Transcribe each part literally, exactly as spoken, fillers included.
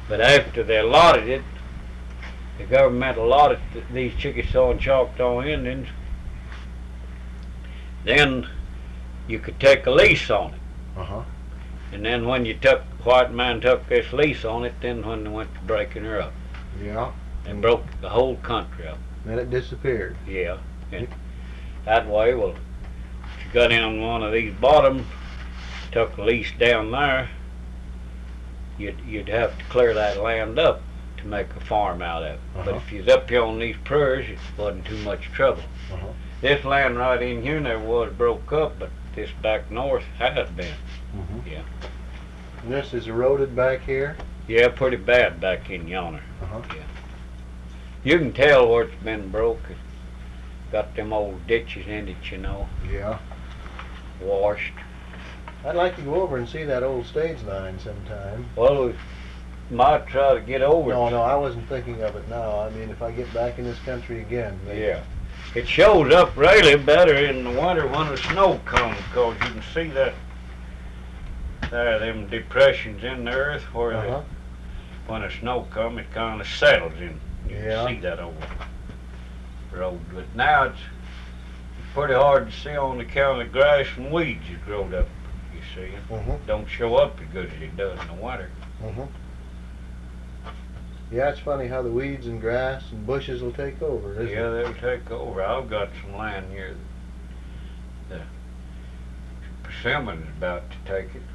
But after they allotted it, the government allotted th- these Chickasaw and Choctaw Indians, then you could take a lease on it. Uh-huh. And then when you took, white man took this lease on it, then when they went to breaking her up. Yeah. They broke the whole country up. Then it disappeared. Yeah. And that way, well, if you got in one of these bottoms, took a lease down there, you'd, you'd have to clear that land up to make a farm out of it. Uh-huh. But if you was up here on these prairies, it wasn't too much trouble. Uh-huh. This land right in here never was broke up, but this back north has been. Mm-hmm. Yeah. And this is eroded back here? Yeah, pretty bad back in yonder. Uh-huh. Yeah. You can tell where it's been broke. It's got them old ditches in it, you know, Yeah. washed. I'd like to go over and see that old stage line sometime. Well, we might try to get over No, it. no, I wasn't thinking of it now. I mean, if I get back in this country again. Maybe. Yeah. It shows up really better in the winter when the snow comes, because you can see that there, them depressions in the earth where the- Uh-huh. when the snow comes, it kind of settles in. You Yeah. can see that old road. But now it's pretty hard to see on account of the grass and weeds that growed up, you see. Mm-hmm. Don't show up as good as it does in the winter. Mm-hmm. Yeah, it's funny how the weeds and grass and bushes will take over, isn't Yeah, it? they'll take over. I've got some land here. The persimmon's about to take it.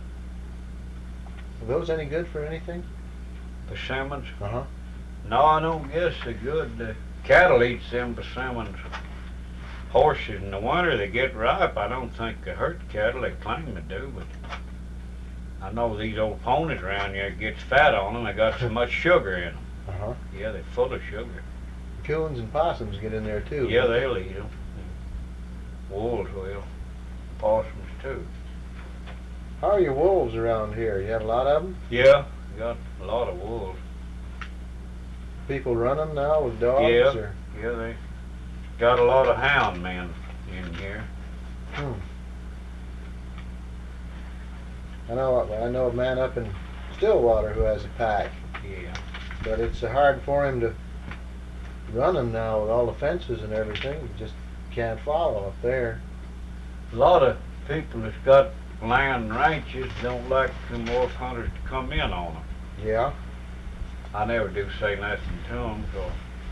Are those any good for anything? Persimmons? Uh-huh. No, I don't guess they're good. The cattle eats them persimmons. Horses in the winter, they get ripe. I don't think they hurt cattle. They claim they do, but I know these old ponies around here gets fat on them. They got so much sugar in them. Uh-huh. Yeah, they're full of sugar. Coons and possums get in there too. Yeah, they'll eat them. Wolves will. Possums too. How are your wolves around here? You have a lot of them? Yeah, we got a lot of wolves. People run them now with dogs? Yeah. Or? Yeah, they got a lot of hound men in here. Hmm. I know. I know a man up in Stillwater who has a pack, Yeah. but it's hard for him to run them now with all the fences and everything. You just can't follow up there. A lot of people that's got land and ranches don't like them wolf hunters to come in on them. Yeah. I never do say nothing to them, so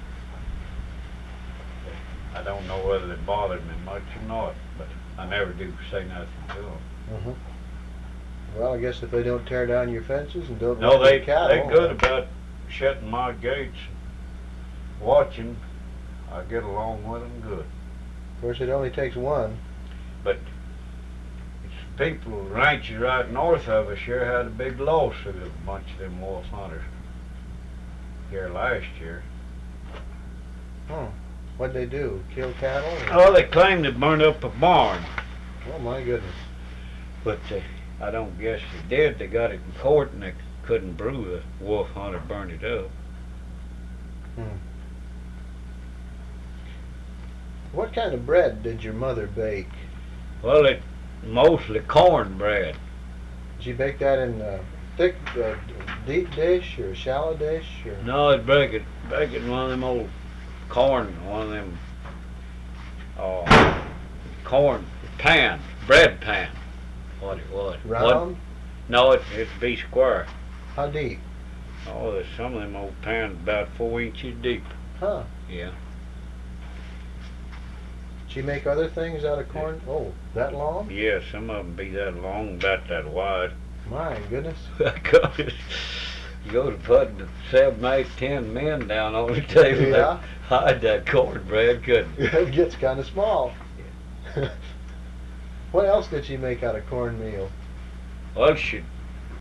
I don't know whether they bothered me much or not, but I never do say nothing to them. Mm-hmm. Well, I guess if they don't tear down your fences and don't No, run they, your cattle, they're good about shutting my gates and watching. I get along with them good. Of course, it only takes one. But it's people, ranches right north of us here had a big lawsuit of a bunch of them wolf hunters here last year. Hmm. What'd they do? Kill cattle? Or? Oh, they claimed they burned up a barn, Oh my goodness. but they, I don't guess they did. They got it in court and they couldn't prove the wolf hunter burned it up. Hmm. What kind of bread did your mother bake? Well, it mostly cornbread. Did she bake that in a thick, uh, deep dish or a shallow dish? Or? No, it's bake it, bake it in one of them old corn, one of them uh, corn pan, bread pan. What it was. Round? What, no, it, it'd be square. How deep? Oh, there's some of them old pans about four inches deep. Huh. Yeah. She make other things out of corn? Oh, that long? Yeah, some of them be that long, about that wide. My goodness. You go to putting seven, eight, ten men down on the table. Yeah. Hide that cornbread, couldn't it? It gets kind of small. What else did she make out of cornmeal? Well, she'd